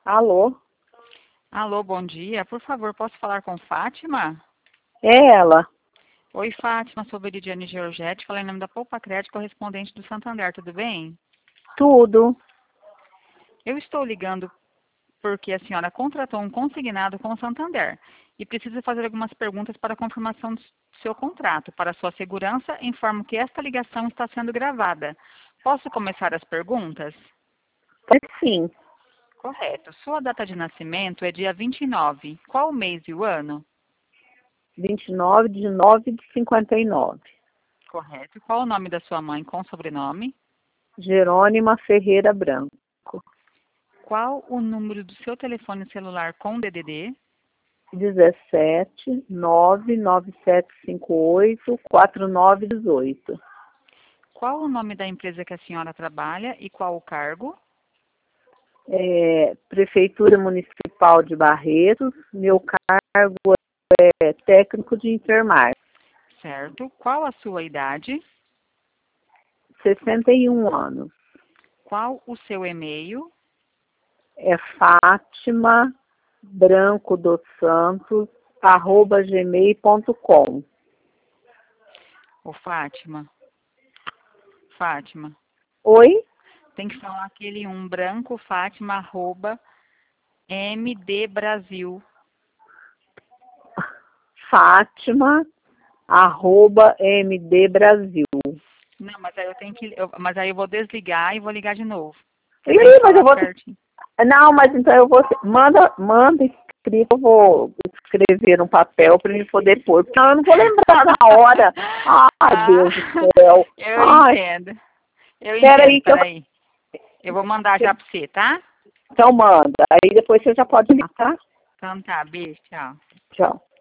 Alô? Alô, bom dia. Por favor, posso falar com Fátima? É ela. Oi, Fátima, sou Veridiane Georgette, falei em nome da Poupa Crédito, correspondente do Santander, tudo bem? Tudo. Eu estou ligando porque a senhora contratou um consignado com o Santander e precisa fazer algumas perguntas para a confirmação do seu contrato. Para sua segurança, informo que esta ligação está sendo gravada. Posso começar as perguntas? Pode sim. Correto. Sua data de nascimento é dia 29. Qual o mês e o ano? 29/9/59. Correto. Qual o nome da sua mãe com sobrenome? Jerônima Ferreira Branco. Qual o número do seu telefone celular com DDD? 17 99758 4918. Qual o nome da empresa que a senhora trabalha e qual o cargo? Prefeitura Municipal de Barretos. Meu cargo é técnico de enfermagem. Certo. Qual a sua idade? 61 anos. Qual o seu e-mail? É Fátima Branco dos Santos @gmail.com. Ô, Fátima. Fátima. Oi? Tem que falar aquele branco, Fátima, @mdbrasil. Fátima @mdbrasil. Não, mas aí eu tenho que. Mas aí eu vou desligar e vou ligar de novo. Você Ih, tem que mas eu falar vou. certinho. Não, mas então eu vou. Manda escrito, eu vou escrever no papel para ele poder pôr, porque eu não vou lembrar na hora. Ai, Deus do céu. Eu Ai, entendo. Eu entendo, peraí que eu. peraí. Eu vou mandar já pra você, tá? Então manda. Aí depois você já pode ligar, tá? Então tá, beijo, tchau. Tchau.